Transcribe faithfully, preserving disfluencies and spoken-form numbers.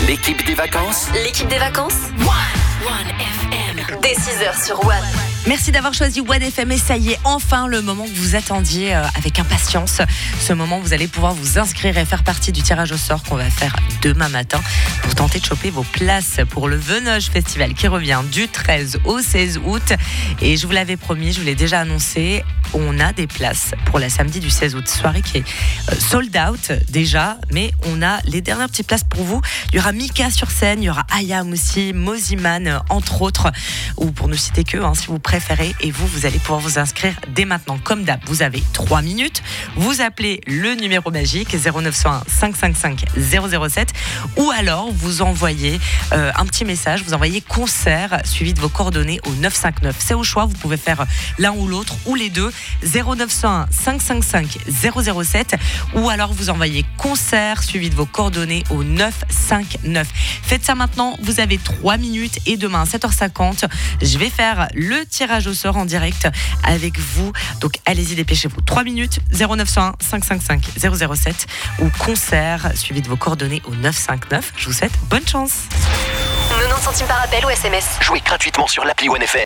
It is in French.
L'équipe des vacances. L'équipe des vacances One F M. Dès six heures sur One. Merci d'avoir choisi One F M et ça y est, enfin le moment que vous attendiez euh, avec impatience. Ce moment où vous allez pouvoir vous inscrire et faire partie du tirage au sort qu'on va faire demain matin pour tenter de choper vos places pour le Venoge Festival qui revient du treize au seize août. Et je vous l'avais promis, je vous l'ai déjà annoncé, on a des places pour la samedi du seize août, soirée qui est euh, sold out déjà, mais on a les dernières petites places pour vous. Il y aura Mika sur scène, il y aura Ayam aussi, Moziman euh, entre autres, ou pour ne citer que, hein, si vous préférez, et vous, vous allez pouvoir vous inscrire dès maintenant. Comme d'hab, vous avez trois minutes, vous appelez le numéro magique zéro neuf cent un cinq cent cinquante-cinq zéro zéro sept, ou alors vous envoyez euh, un petit message, vous envoyez concert suivi de vos coordonnées au neuf cinq neuf. C'est au choix, vous pouvez faire l'un ou l'autre, ou les deux, zéro neuf cent un cinq cent cinquante-cinq zéro zéro sept, ou alors vous envoyez concert suivi de vos coordonnées au neuf cinq neuf. Faites ça maintenant, vous avez trois minutes, et demain à sept heures cinquante, je vais faire le tirage au sort en direct avec vous. Donc allez-y, dépêchez-vous. trois minutes, zéro neuf cent un cinq cent cinquante-cinq zéro zéro sept, ou concert suivi de vos coordonnées au neuf cinq neuf. Je vous souhaite bonne chance. quatre-vingt-dix centimes par appel ou S M S. Jouez gratuitement sur l'appli One F M.